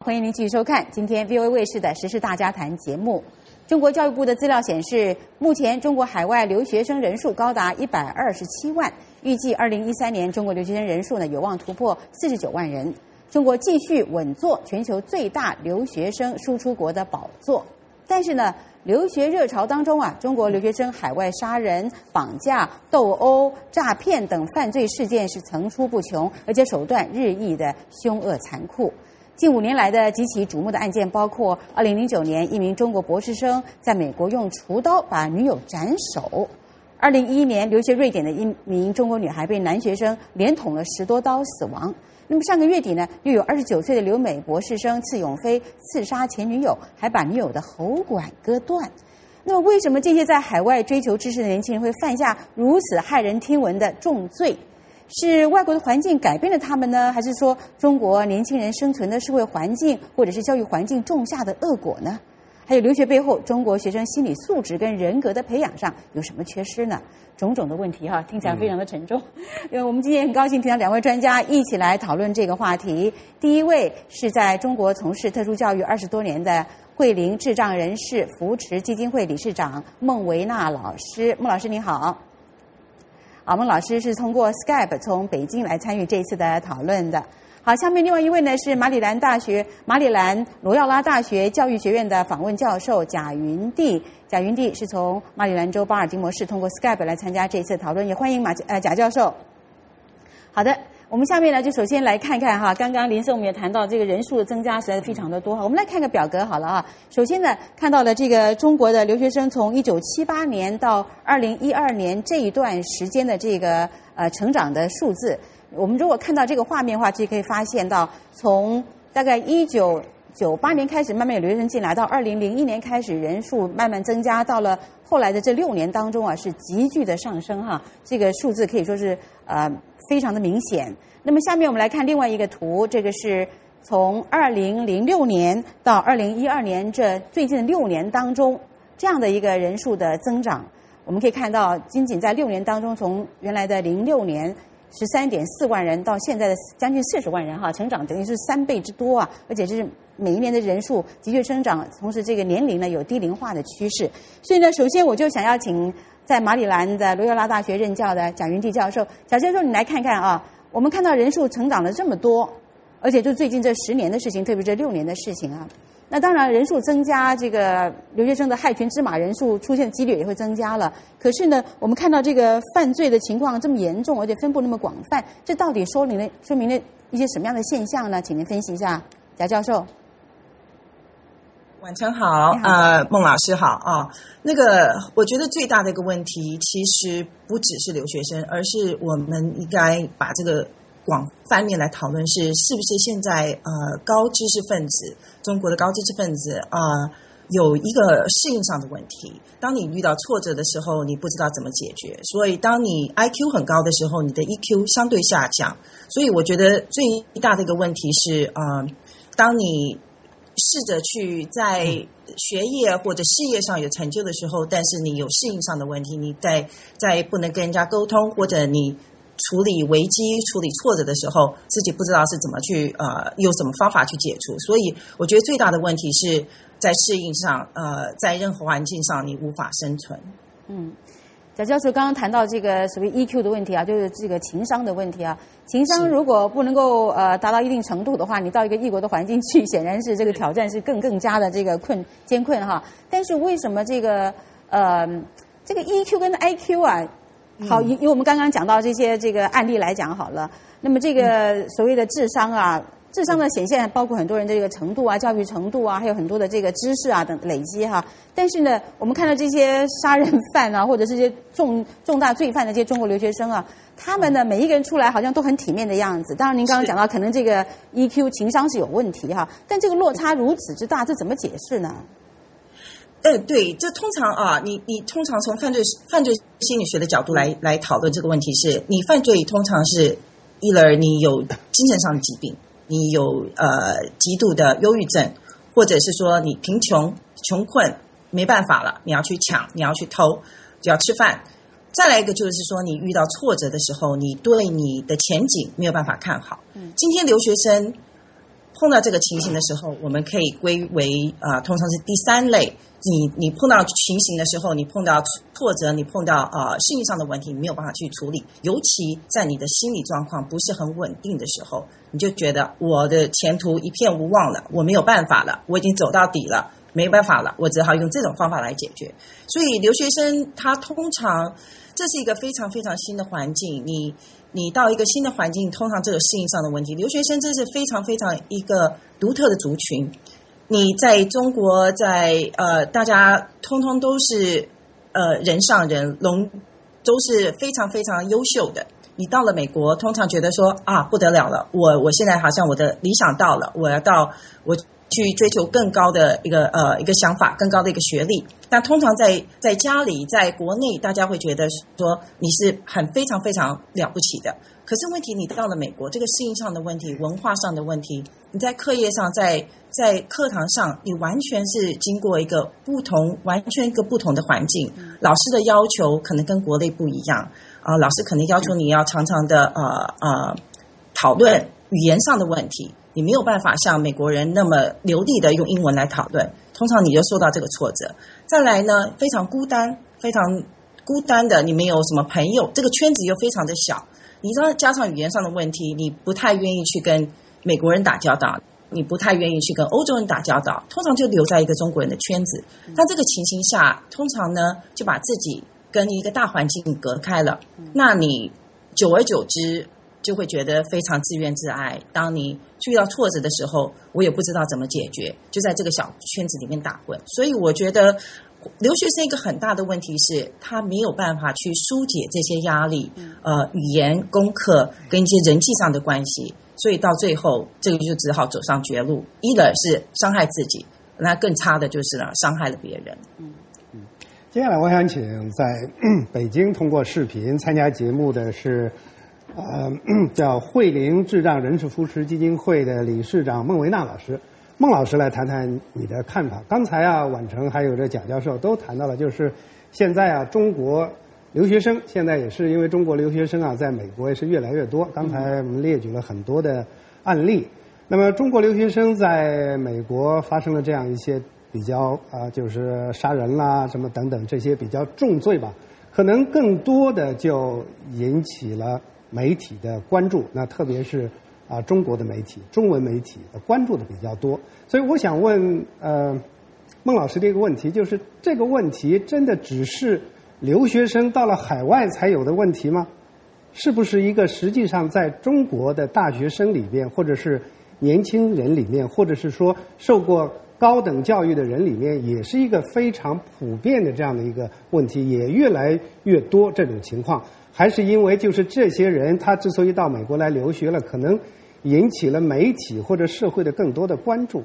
欢迎您继续收看今天 VOA 卫视的时事大家谈节目。中国教育部的资料显示，目前中国海外留学生人数高达127万，预计2013年中国留学生人数呢有望突破49万人。中国继续稳坐全球最大留学生输出国的宝座。但是呢，留学热潮当中啊，中国留学生海外杀人、绑架、斗殴、诈骗等犯罪事件是层出不穷，而且手段日益的凶恶残酷。近5年来的极其瞩目的案件包括2009年一名中国博士生在美国用厨刀把女友斩首，2011年留学瑞典的一名中国女孩被男学生连捅了10多刀死亡。那么上个月底呢，又有29岁的留美博士生次永飞刺杀前女友，还把女友的喉管割断。那么为什么这些在海外追求知识的年轻人会犯下如此骇人听闻的重罪？是外国的环境改变了他们呢，还是说中国年轻人生存的社会环境或者是教育环境种下的恶果呢？还有留学背后中国学生心理素质跟人格的培养上有什么缺失呢？种种的问题哈，听起来非常的沉重。因为我们今天很高兴听到2位专家一起来讨论这个话题。第一位是在中国从事特殊教育20多年的慧龄智障人士扶持基金会理事长孟维娜老师。孟老师你好。好，孟老师是通过 Skype 从北京来参与这一次的讨论的。好，下面另外一位呢是马里兰罗耀拉大学教育学院的访问教授贾云地。贾云地是从马里兰州巴尔的摩市通过 Skype 来参加这一次讨论，也欢迎贾教授。好的，我们下面呢就首先来看看哈，刚刚林生我们也谈到这个人数的增加实在是非常的多哈，我们来看个表格好了啊。首先呢，看到了这个中国的留学生从1978年到2012年这一段时间的这个成长的数字。我们如果看到这个画面的话，其实可以发现到，从大概1998年开始慢慢有留学生进来，到2001年开始人数慢慢增加，到了后来的这6年当中啊，是急剧的上升哈。这个数字可以说是非常的明显。那么下面我们来看另外一个图，这个是从2006年到2012年这最近的6年当中这样的一个人数的增长。我们可以看到，仅仅在6年当中，从原来的06年13.4万人到现在的将近40万人哈，成长等于是3倍之多啊！而且这是每一年的人数急剧增长，同时这个年龄呢有低龄化的趋势。所以呢，首先我就想要请在马里兰的罗耀拉大学任教的贾云地教授，贾教授你来看看啊，我们看到人数成长了这么多，而且就最近这10年的事情，特别是这6年的事情啊。那当然，人数增加，这个留学生的害群之马人数出现的几率也会增加了。可是呢，我们看到这个犯罪的情况这么严重，而且分布那么广泛，这到底说明了一些什么样的现象呢？请您分析一下，贾教授。 晚上好，孟老师好啊。我觉得最大的一个问题，其实不只是留学生，而是我们应该把这个广泛面来讨论是不是现在高知识分子，中国的高知识分子有一个适应上的问题。当你遇到挫折的时候，你不知道怎么解决，所以当你 IQ 很高的时候，你的 EQ 相对下降。所以我觉得最大的一个问题是当你试着去在学业或者事业上有成就的时候，但是你有适应上的问题，你在不能跟人家沟通，或者你处理危机、处理挫折的时候，自己不知道是怎么去有什么方法去解除。所以我觉得最大的问题是在适应上，在任何环境上你无法生存。 贾教授刚刚谈到这个所谓 EQ 的问题啊，就是这个情商的问题啊。情商如果不能够达到一定程度的话，你到一个异国的环境去，显然是这个挑战是更加的这个艰困哈。但是为什么这个 EQ 跟 IQ 啊？好，以我们刚刚讲到这些这个案例来讲好了，那么这个所谓的智商的显现包括很多人的这个程度啊、教育程度啊，还有很多的这个知识啊等累积哈。但是呢，我们看到这些杀人犯啊，或者是这些重大罪犯的这些中国留学生啊，他们呢每一个人出来好像都很体面的样子。当然您刚刚讲到可能这个 EQ 情商是有问题哈，但这个落差如此之大，这怎么解释呢？ 对，这通常你通常从犯罪心理学的角度来讨论这个问题是，你犯罪通常是either你有精神上的疾病，你有极度的忧郁症，或者是说你贫穷困没办法了，你要去抢，你要去偷，就要吃饭。再来一个就是说，你遇到挫折的时候，你对你的前景没有办法看好。今天留学生碰到这个情形的时候，我们可以归为通常是第3类。你碰到情形的时候，你碰到挫折，你碰到适应上的问题，你没有办法去处理，尤其在你的心理状况不是很稳定的时候，你就觉得我的前途一片无望了，我没有办法了，我已经走到底了，没办法了，我只好用这种方法来解决。所以留学生他通常这是一个非常非常新的环境，你到一个新的环境，通常这个适应上的问题，留学生这是非常非常一个独特的族群。你在中国，大家通通都是人上人，都是非常非常优秀的。你到了美国，通常觉得说不得了了，我现在好像我的理想到了，我去追求更高的一个想法，更高的一个学历。但通常在家里，在国内，大家会觉得说你是非常非常了不起的。可是问题，你到了美国，这个适应上的问题，文化上的问题，你在课业上，在课堂上，你完全是经过完全一个不同的环境。老师的要求可能跟国内不一样老师可能要求你要常常的讨论语言上的问题。你没有办法像美国人那么流利的用英文来讨论，通常你就受到这个挫折。再来呢，非常孤单的，你没有什么朋友，这个圈子又非常的小。你知道，加上语言上的问题，你不太愿意去跟美国人打交道，你不太愿意去跟欧洲人打交道，通常就留在一个中国人的圈子。但这个情形下，通常呢就把自己跟一个大环境隔开了。那你久而久之就会觉得非常自怨自艾。当你遇到挫折的时候，我也不知道怎么解决，就在这个小圈子里面打混。所以我觉得留学生一个很大的问题是，他没有办法去疏解这些压力，语言、功课跟一些人际上的关系，所以到最后，这个就只好走上绝路。一了是伤害自己，那更差的就是伤害了别人。 接下来我想请在北京通过视频参加节目的是叫慧灵智障人士扶持基金会的理事长孟维娜老师。孟老师来谈谈你的看法。刚才婉成还有这贾教授都谈到了，就是现在中国留学生现在也是因为中国留学生在美国也是越来越多。刚才我们列举了很多的案例。那么中国留学生在美国发生了这样一些比较就是杀人啦什么等等这些比较重罪吧，可能更多的就引起了媒体的关注，那特别是中国的媒体、中文媒体的关注的比较多。所以我想问孟老师这个问题，就是这个问题真的只是留学生到了海外才有的问题吗？是不是一个实际上在中国的大学生里面，或者是年轻人里面，或者是说受过高等教育的人里面，也是一个非常普遍的这样的一个问题，也越来越多这种情况？还是因为就是这些人他之所以到美国来留学了，可能引起了媒体或者社会的更多的关注？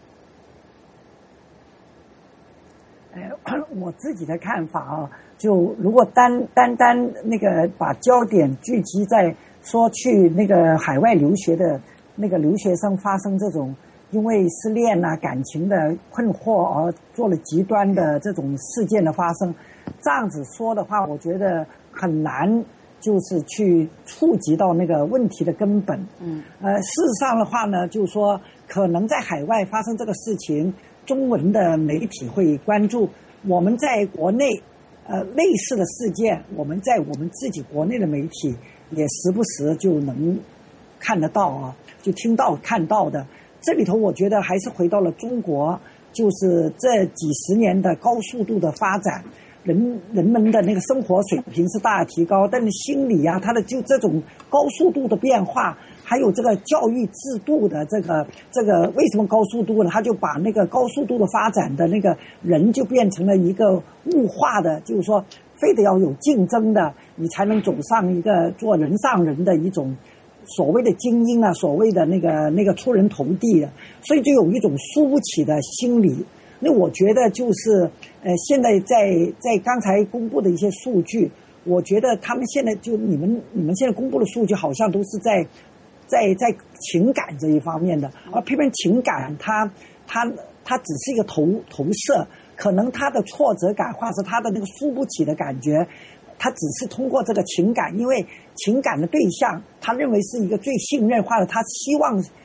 我自己的看法就如果单那个把焦点聚集在说去那个海外留学的那个留学生发生这种因为失恋感情的困惑而做了极端的这种事件的发生，这样子说的话，我觉得很难就是去触及到那个问题的根本。事实上的话呢，就是说可能在海外发生这个事情，中文的媒体会关注。我们在国内类似的事件，我们在我们自己国内的媒体也时不时就能看得到就听到看到的。这里头我觉得还是回到了中国，就是这几十年的高速度的发展，人们的那个生活水平是大提高，但是心理它的就这种高速度的变化，还有这个教育制度的这个为什么高速度呢？他就把那个高速度的发展的那个人就变成了一个物化的，就是说非得要有竞争的，你才能走上一个做人上人的一种所谓的精英所谓的那个出人头地的，所以就有一种输不起的心理。那我觉得就是现在在刚才公布的一些数据，我觉得他们现在就你们现在公布的数据好像都是在情感这一方面的，而偏偏情感它只是一个投射，可能他的挫折感或者是他的那个输不起的感觉，他只是通过这个情感，因为情感的对象他认为是一个最信任或者他希望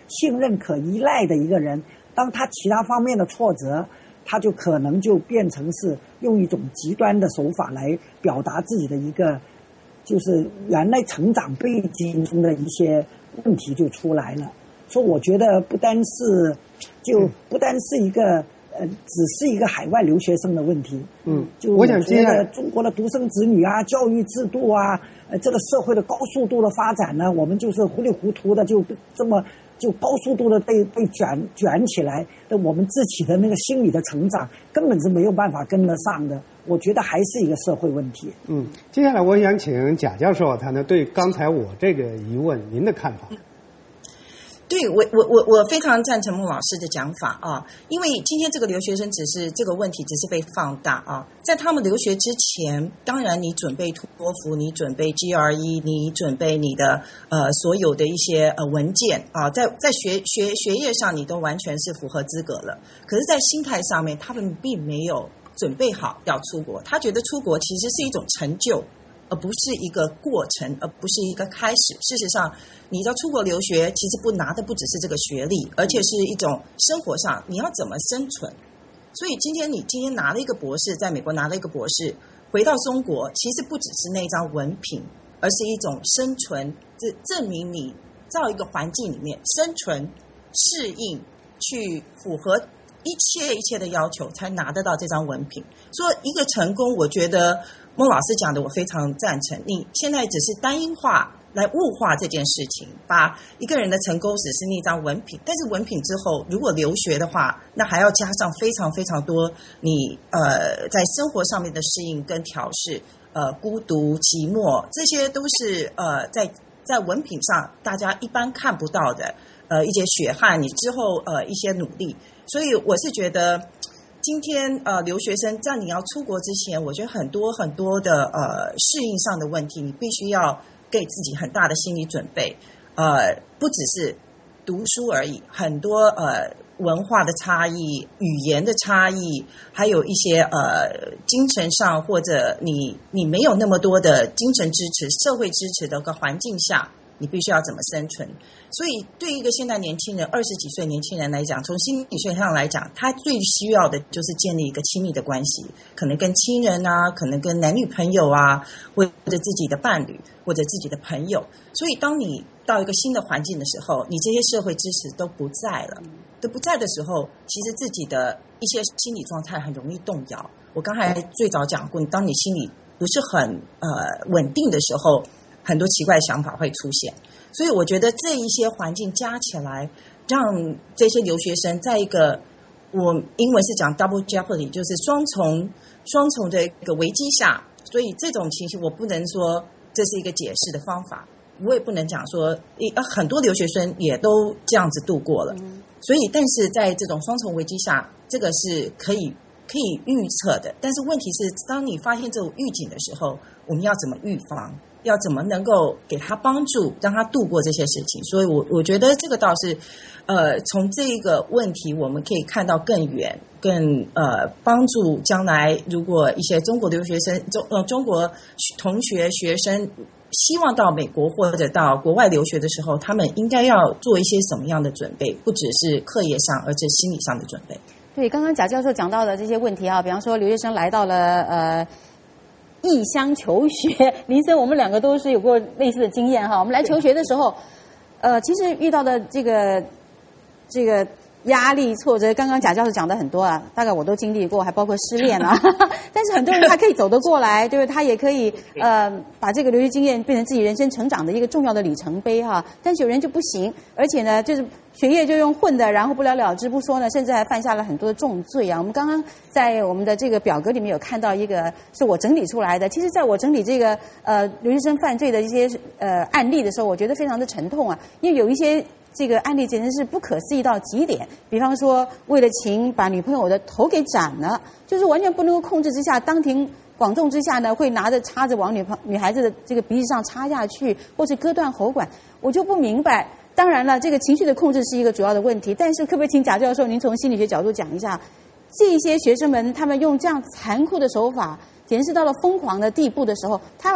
信任可依赖的一个人，当他其他方面的挫折，他就可能就变成是用一种极端的手法来表达自己的一个，就是原来成长背景中的一些问题就出来了。所以我觉得不单是一个只是一个海外留学生的问题。就我觉得中国的独生子女啊，教育制度啊，这个社会的高速度的发展呢，我们就是糊里糊涂的就高速度的被卷起来，那我们自己的那个心理的成长根本是没有办法跟得上的。我觉得还是一个社会问题。 接下来我想请贾教授谈谈对刚才我这个疑问您的看法。 对，我非常赞成孟老师的讲法啊，因为今天这个留学生这个问题只是被放大啊，在他们留学之前，当然你准备托福，你准备 GRE， 你准备你的所有的一些文件啊，在学业上你都完全是符合资格了，可是在心态上面，他们并没有准备好要出国，他觉得出国其实是一种成就，而不是一个过程，而不是一个开始。事实上，你要出国留学，其实拿的不只是这个学历，而且是一种生活上你要怎么生存。所以你今天拿了一个博士，在美国拿了一个博士，回到中国，其实不只是那张文凭，而是一种生存，证明你在一个环境里面生存、适应，去符合一切的要求，才拿得到这张文凭。说一个成功，我觉得孟老师讲的我非常赞成。你现在只是单一化来物化这件事情，把一个人的成功只是那张文凭，但是文凭之后如果留学的话，那还要加上非常非常多你在生活上面的适应跟调试，孤独寂寞，这些都是在文凭上大家一般看不到的一些血汗，你之后一些努力。所以我是觉得今天留学生在你要出国之前，我觉得很多很多的适应上的问题，你必须要给自己很大的心理准备，不只是读书而已，很多文化的差异、语言的差异，还有一些精神上或者你没有那么多的精神支持、社会支持的个环境下，你必须要怎么生存。所以对一个现在年轻人20几岁年轻人来讲，从心理学上来讲，他最需要的就是建立一个亲密的关系，可能跟亲人啊，可能跟男女朋友啊，或者自己的伴侣或者自己的朋友。所以当你到一个新的环境的时候，你这些社会支持都不在了，都不在的时候，其实自己的一些心理状态很容易动摇。我刚才最早讲过，当你心里不是很稳定的时候，很多奇怪的想法会出现。所以我觉得这一些环境加起来，让这些留学生在一个，我英文是讲 double jeopardy， 就是双重的一个危机下。所以这种情形我不能说这是一个解释的方法，我也不能讲说很多留学生也都这样子度过了。所以但是在这种双重危机下，这个是可以预测的。但是问题是，当你发现这种预警的时候，我们要怎么预防，要怎么能够给他帮助，让他度过这些事情。所以我觉得这个倒是从这个问题我们可以看到更远，更帮助将来如果一些中国留学生中国同学学生希望到美国或者到国外留学的时候，他们应该要做一些什么样的准备，不只是课业上而且心理上的准备。 对，刚刚贾教授讲到的这些问题啊，比方说留学生来到了异乡求学，林森我们两个都是有过类似的经验哈。我们来求学的时候，其实遇到的这个压力挫折，刚刚贾教授讲的很多啊，大概我都经历过，还包括失恋啊。但是很多人他可以走得过来，对不对？他也可以把这个留学经验变成自己人生成长的一个重要的里程碑哈。但是有人就不行，而且呢，就是学业就用混的，然后不了了之不说呢，甚至还犯下了很多的重罪啊。我们刚刚在我们的这个表格里面有看到一个是我整理出来的。其实在我整理这个留学生犯罪的一些案例的时候，我觉得非常的沉痛啊，因为有一些这个案例简直是不可思议到极点。比方说为了情把女朋友的头给斩了，就是完全不能够控制之下，当庭广众之下呢，会拿着叉子往女孩子的这个鼻子上插下去，或是割断喉管。我就不明白，当然了，这个情绪的控制是一个主要的问题，但是可不可以请贾教授您从心理学角度讲一下，这些学生们他们用这样残酷的手法，简直是到了疯狂的地步的时候，他们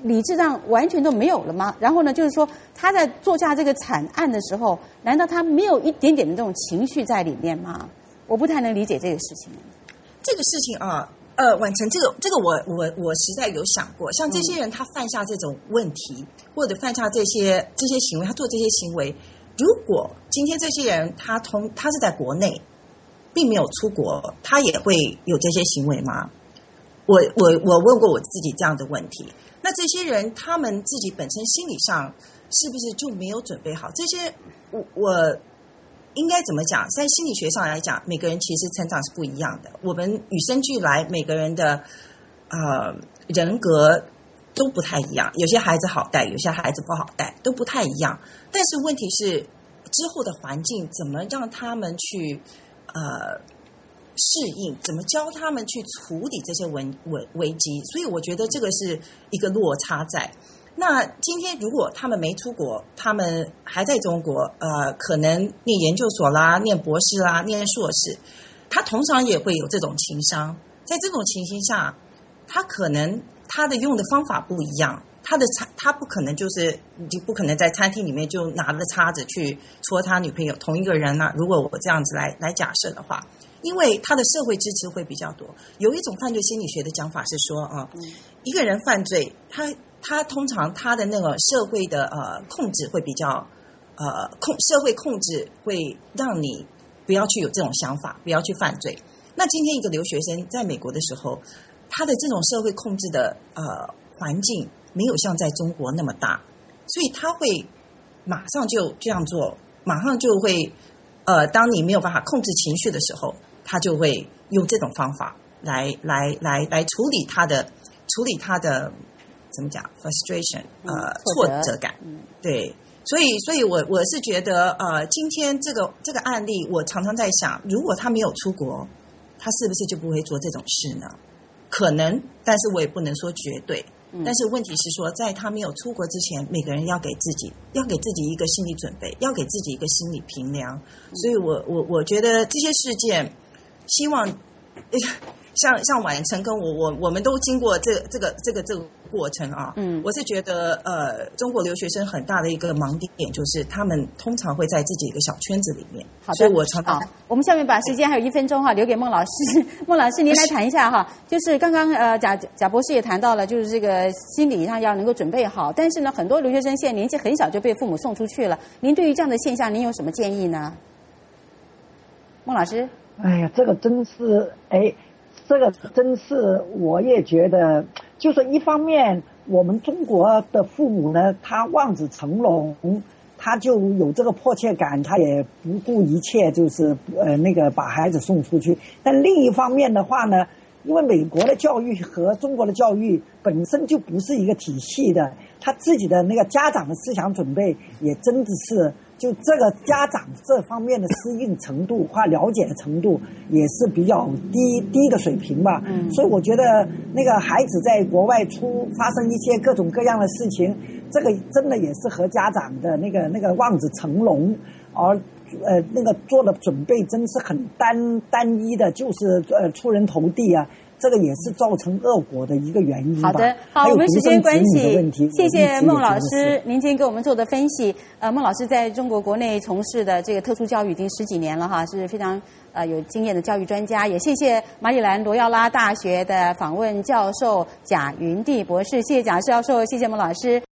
理智上完全都没有了吗？然后呢，就是说他在做下这个惨案的时候，难道他没有一点点的这种情绪在里面吗？我不太能理解这个事情。 这个事情啊，婉成，这个我实在有想过，像这些人他犯下这种问题，或者犯下这些行为，他做这些行为，如果今天这些人他是在国内，并没有出国，他也会有这些行为吗？我问过我自己这样的问题。那这些人他们自己本身心理上是不是就没有准备好？这些我应该怎么讲？在心理学上来讲，每个人其实成长是不一样的。我们与生俱来，每个人的人格都不太一样。有些孩子好带，有些孩子不好带，都不太一样。但是问题是，之后的环境怎么让他们去适应，怎么教他们去处理这些危机？所以我觉得这个是一个落差在。那今天如果他们没出国，他们还在中国，可能念研究所啦，念博士啦，念硕士，他通常也会有这种情商。在这种情形下，他可能他的用的方法不一样，他不可能你不可能在餐厅里面就拿着叉子去戳他女朋友，同一个人呢，如果我这样子来假设的话，因为他的社会支持会比较多。有一种犯罪心理学的讲法是说一个人犯罪，他通常他的那个社会的控制会比较社会控制会让你不要去有这种想法，不要去犯罪。那今天一个留学生在美国的时候，他的这种社会控制的环境没有像在中国那么大，所以他会马上就这样做，马上就会当你没有办法控制情绪的时候，他就会用这种方法来处理他的怎么讲 frustration 挫折感。对，所以我是觉得今天这个案例，我常常在想，如果他没有出国，他是不是就不会做这种事呢？可能，但是我也不能说绝对。但是问题是说，在他没有出国之前，每个人要给自己一个心理准备，要给自己一个心理评量。所以我觉得这些事件，希望像婉成跟我们都经过这个过程啊。我是觉得中国留学生很大的一个盲点就是他们通常会在自己一个小圈子里面。好的，所以我常常我们下面把时间还有1分钟留给孟老师。孟老师您来谈一下就是刚刚贾博士也谈到了，就是这个心理上要能够准备好，但是呢很多留学生现在年纪很小就被父母送出去了，您对于这样的现象您有什么建议呢？孟老师。 哎呀，这个真是我也觉得，就是一方面我们中国的父母呢，他望子成龙，他就有这个迫切感，他也不顾一切，就是把孩子送出去。但另一方面的话呢，因为美国的教育和中国的教育本身就不是一个体系的，他自己的那个家长的思想准备也真的是，就这个家长这方面的适应程度或了解的程度也是比较低的水平吧。所以我觉得那个孩子在国外发生一些各种各样的事情，这个真的也是和家长的那个望子成龙而做的准备真是很单一的，就是出人头地啊，这个也是造成恶果的一个原因吧。 好的，好，我们时间关系，谢谢孟老师您今天给我们做的分析。孟老师在中国国内从事的这个特殊教育已经10几年了是非常有经验的教育专家。也谢谢马里兰罗耀拉大学的访问教授贾云娣博士，谢谢贾教授，谢谢孟老师。